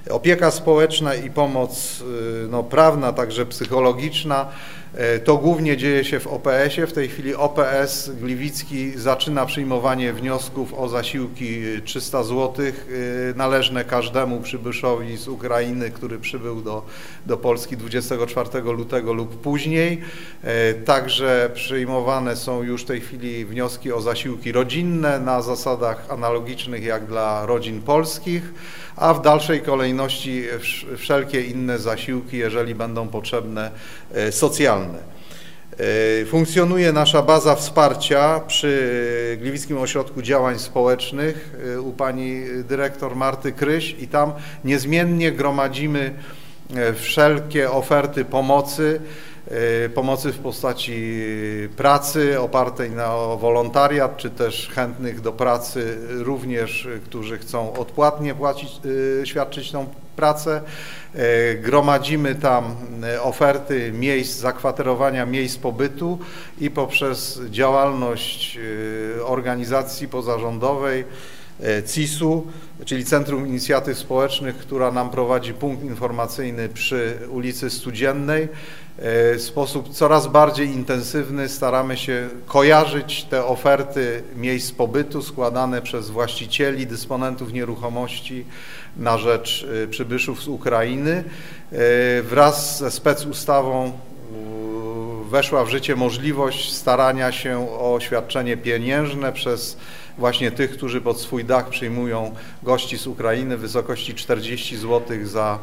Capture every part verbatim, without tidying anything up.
Opieka społeczna i pomoc no, prawna, także psychologiczna, to głównie dzieje się w O P S ie. W tej chwili O P S Gliwicki zaczyna przyjmowanie wniosków o zasiłki trzysta złotych należne każdemu przybyszowi z Ukrainy, który przybył do, do Polski dwudziestego czwartego lutego lub później. Także przyjmowane są już w tej chwili wnioski o zasiłki rodzinne na zasadach analogicznych jak dla rodzin polskich, a w dalszej kolejności wszelkie inne zasiłki, jeżeli będą potrzebne, socjalne. Funkcjonuje nasza baza wsparcia przy Gliwickim Ośrodku Działań Społecznych u pani dyrektor Marty Kryś i tam niezmiennie gromadzimy wszelkie oferty pomocy, pomocy w postaci pracy opartej na wolontariat, czy też chętnych do pracy również, którzy chcą odpłatnie płacić, świadczyć tą pracę. Gromadzimy tam oferty miejsc zakwaterowania, miejsc pobytu i poprzez działalność organizacji pozarządowej C I S u, czyli Centrum Inicjatyw Społecznych, która nam prowadzi punkt informacyjny przy ulicy Studziennej. W sposób coraz bardziej intensywny staramy się kojarzyć te oferty miejsc pobytu składane przez właścicieli, dysponentów nieruchomości na rzecz przybyszów z Ukrainy. Wraz ze specustawą weszła w życie możliwość starania się o świadczenie pieniężne przez właśnie tych, którzy pod swój dach przyjmują gości z Ukrainy w wysokości czterdziestu złotych za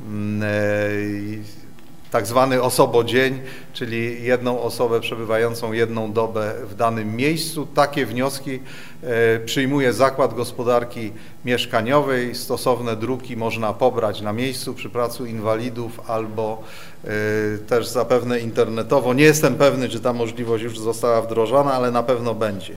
tak zwany osobodzień, czyli jedną osobę przebywającą jedną dobę w danym miejscu. Takie wnioski przyjmuje Zakład Gospodarki Mieszkaniowej. Stosowne druki można pobrać na miejscu przy Placu Inwalidów albo też zapewne internetowo. Nie jestem pewny, czy ta możliwość już została wdrożona, ale na pewno będzie.